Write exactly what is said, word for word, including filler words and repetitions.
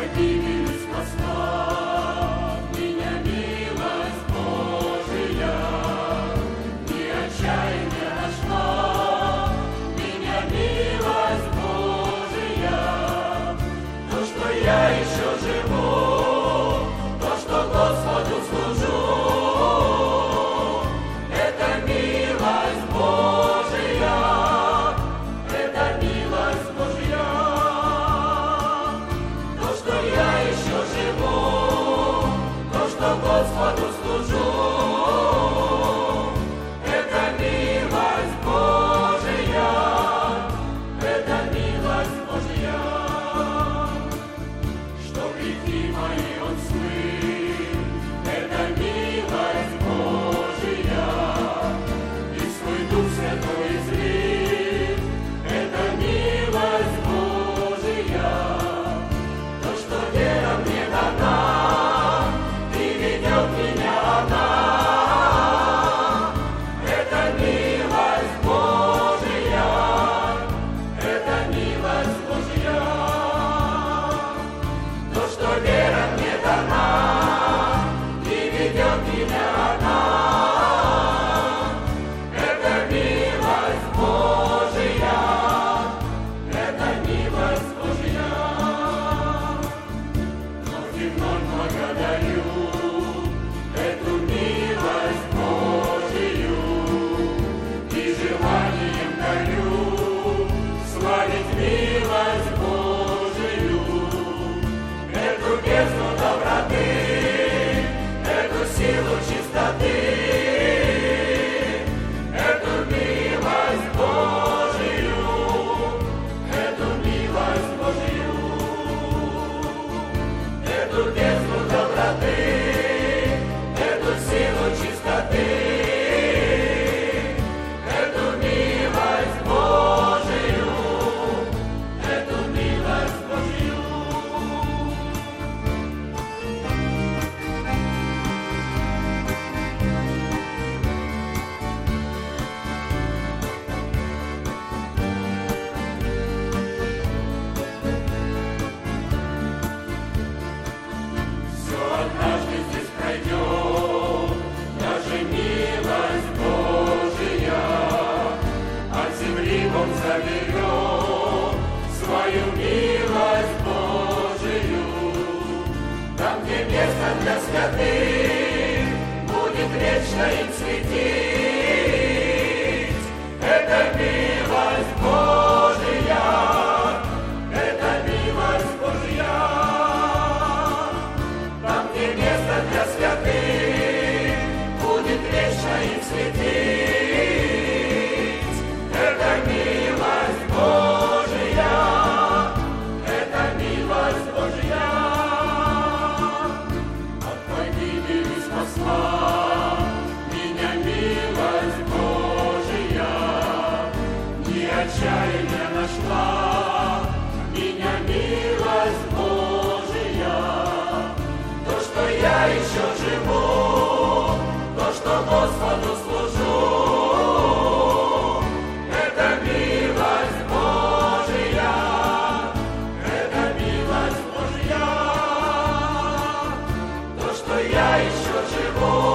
гибели спасла меня милость Божия, не отчаяние нашла меня милость Божия. То, что я еще живу, то, что Господу служу, это милость Божия, это милость Божия. То, что я еще живу, то, что Господу служу, это милость Божия, это милость Божия. Что грехи мои Он смыл, это милость Божия, и свой Дух Святой излил, это милость Божия. То, что вера мне дана, и ведет меня она, это милость Божия, это милость Божия. То, что вера мне дана, и ведет меня она, это милость Божия, это милость Божия. Вновь и вновь благодарю эту милость Божию, и желанием горю славить милость Божию, эту бездну доброты, эту силу чистоты, эту милость Божию, эту милость Божию, эту бездну доброты, эту силу чистоты, эту милость Божию, эту милость Божию. Все однажды здесь пройдет, даже милость Божия, от земли Бог заберет свою милость Божию. Там, где место для святых будет вечно им светить, это милость Божия, это милость Божия. Там, где место для святых будет вечно им светить, это милость Божия, это милость Божия. От погибели спасла меня милость Божия, не отчаяние нашла меня милость Божия. То, что я еще живу, то, что Господу служу, это милость Божия, это милость Божия. То, что я еще живу,